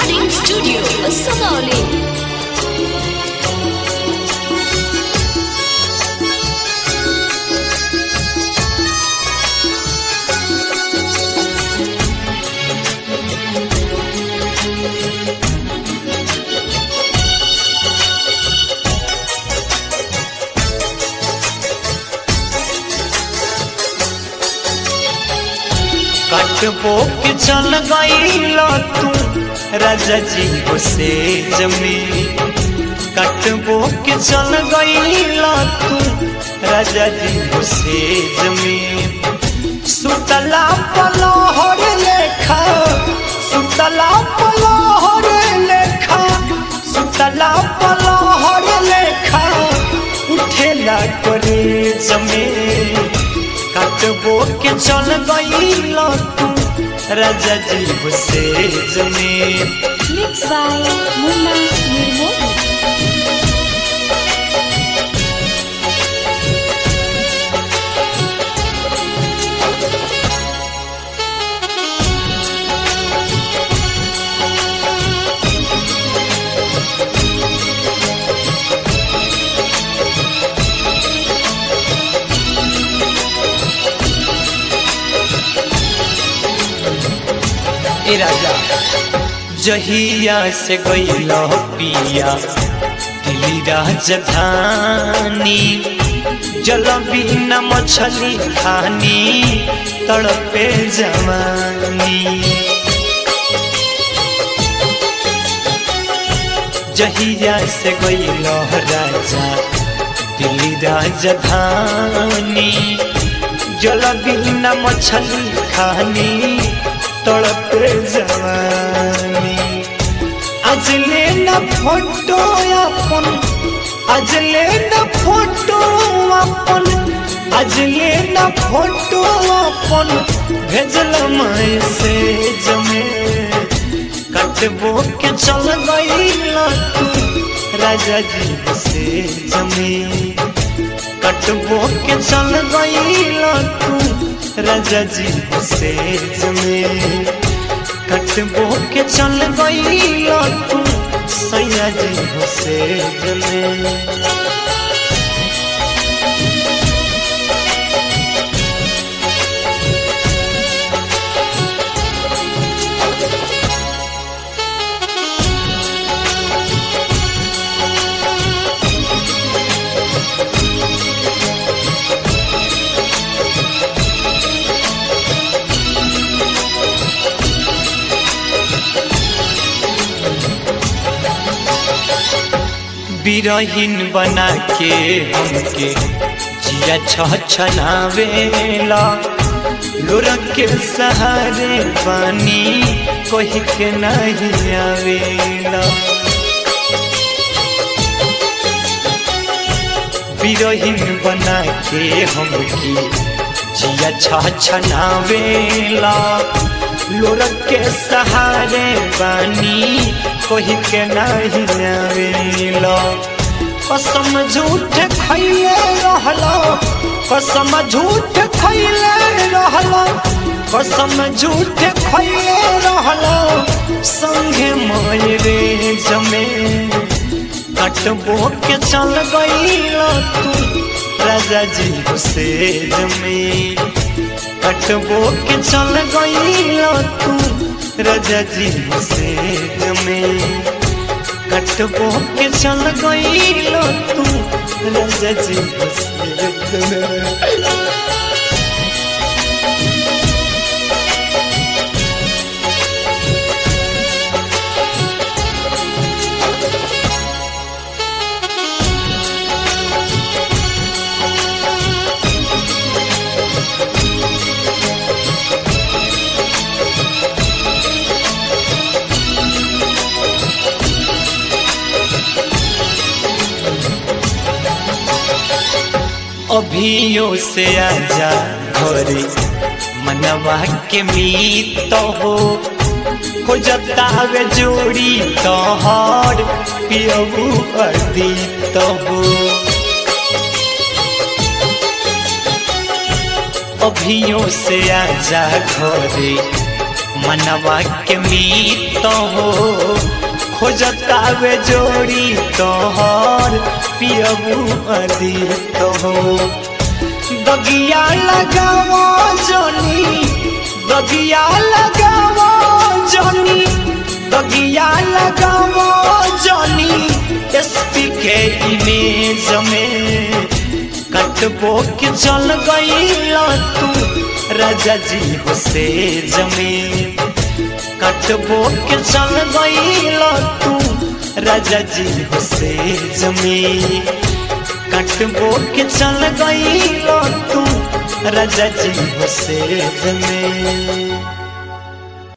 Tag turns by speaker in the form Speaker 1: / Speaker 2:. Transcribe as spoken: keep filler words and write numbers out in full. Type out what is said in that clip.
Speaker 1: Recording Studio, Sugauli.
Speaker 2: कटबो के चल गईला तू राजा जी हो से जमी। कटबो के चल गईला तू राजा जी हो से जमी। सुतला पलहर लेखा सुतला पलहर लेखा सुतला पलहर लेखा उठेला करे जमी। कटबो के चल गईला तू राजा जी से जमीन।
Speaker 1: Mixed by Munna Nirmoli.
Speaker 2: ए राजा जहिया से गईला पिया दिल्ली राजधानी। जल बिना मछली खानी तड़पे जवानी। जहिया से गईला राजा दिल्ली राजधानी। जल बिना मछली खानी तड़पे जवानी। आज लेना फोटो अपन आज लेना फोटो अपन आज लेना फोटो अपन भेजल मैं से जमे। कटबो के चल गईला तू राजा जी से जमे। कटबो के चल गईला तू राजा जी से जमे। कटबो के चल गईला तू सैया जी से जमे। बिरहीन बना के हमके जिया छछनावेला। लोरक के सहारे पानी कोई के नहीं आवेला। बिरहीन बना के हमके जिया छछनावेला। लोरक के सहारे पानी कोई के नहीं आवेला। कसम झूठ खइले रहला कसम झूठ खइले रहला कसम झूठ खइले रहला संगे मायरे जमे। कटबो के चल गईला तू राजा जी से जमे। कटबो के चल गईला तू राजा जी से जमे। कटबो के चल गईला तू राजा जी से जमे। अभियो से आजा घरे मनवा के मीत हो। हो जतावे जोड़ी तोहर पियबू अदीत हो। अभियो से आजा घरे मनवा के मीत हो खोजता वे जोड़ी तोहर पियबू अदीत हो दगिया लगावो जनी दगिया लगावो जनी दगिया लगावो जनी एसपी के इमेज में कटबो के चल गईल तू राजा जी हो से जमे कटबो के चल गईल तू राजा जी हो से जमे कटबो के चल गईल तू राजा जी हो से जमे।